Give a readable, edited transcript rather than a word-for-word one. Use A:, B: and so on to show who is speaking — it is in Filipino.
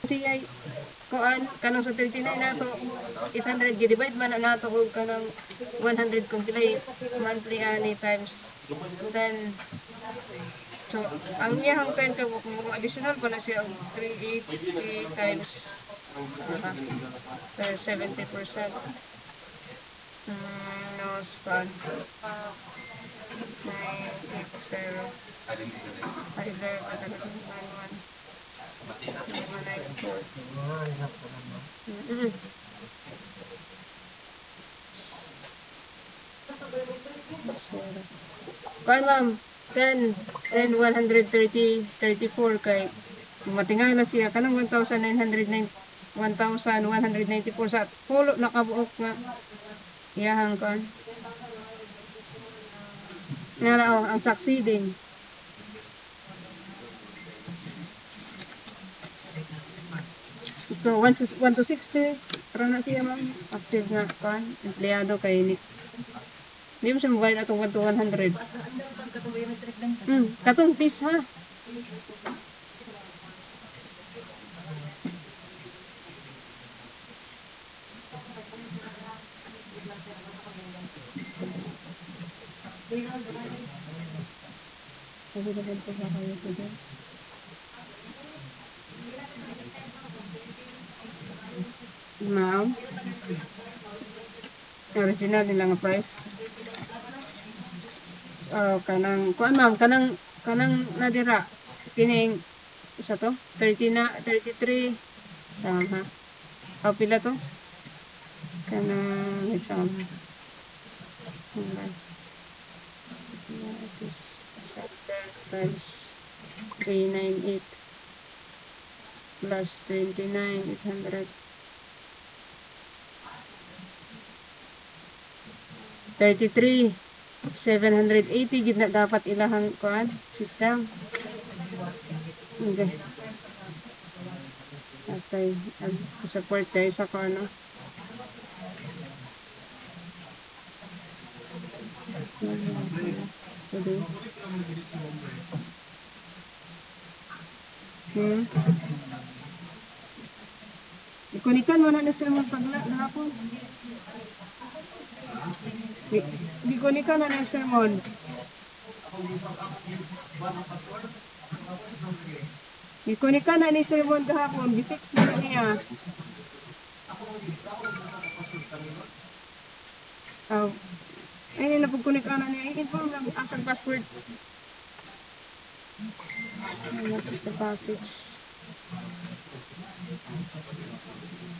A: siya kuan kanang sa 39 nato 800 gi-divide man na nato og kanang 100 kung pilay monthly ani times then so ang iyang kan ka mo additional pa na siya og 380 times 70%. No span 980 511 194. Mm-mm. Kuan ma'am, 10, 130, 34 kay matingala siya kanang 1,909 1,194 sa pulo nakabuok nga iyahang kuan. Nga ang succeeding. So 1 to 60 para na siya ma'am active nga kuan empleyado kay ni di mo siya mobile atong 1 to 100. Katong piece ha. Ma'am, original nila nga price. Kanang kuan ma'am kanang nadira kining isa to 30 na 33 sama. Pila to? Kanang wait sama. Times 398 plus 29 800 33 780 gid na dapat ilahang kuan system. Okay. Okay. Support kayo sa ko ano. Pwede. Ikunikan mo na na sir mo pagla gahapon. Ikunikan na na sermon. Ikunikan na ni sermon gahapon. Gifix na niya. Oh. Ay, napagkunik na niya. I-inform lang asang password. What is the package?